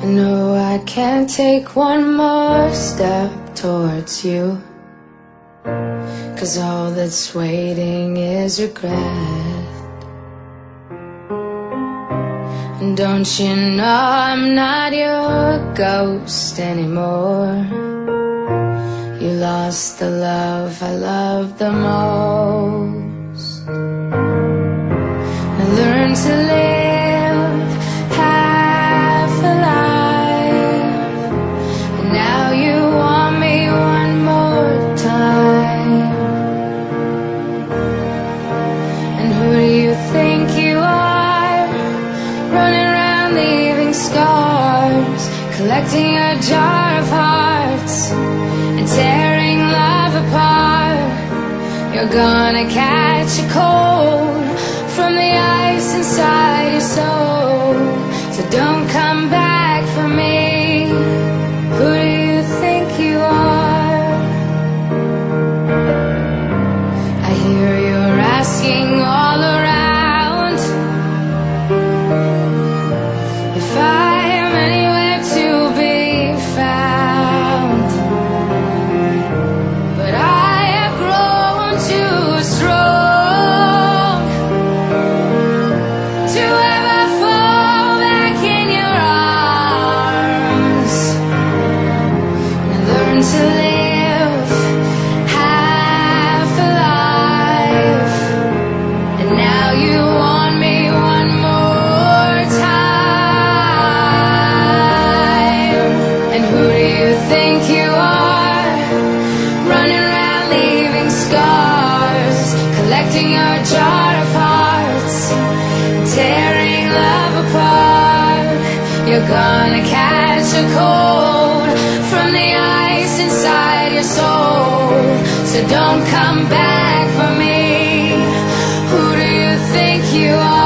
I know I can't take one more step towards you, 'cause all that's waiting is regret. And don't you know I'm not your ghost anymore? You lost the love I loved the most. I learned to live half alive, and now you want me one more time. And who do you think you are, running around leaving scars, collecting a jar of hearts and tearing love apart? You're gonna catch a cold from the ice inside your soul, so don't come back for me. Who do you think you are? I hear you're asking all around if I am anywhere to be found, but I have grown too strong to ever fall back in your arms. And I learned to live half alive, and now you want me one more time. And who do you think you are, running around leaving scars, collecting your jar of hearts, tearing love apart? You're gonna catch a cold from the ice inside your soul, so don't come back for me. Who do you think you are?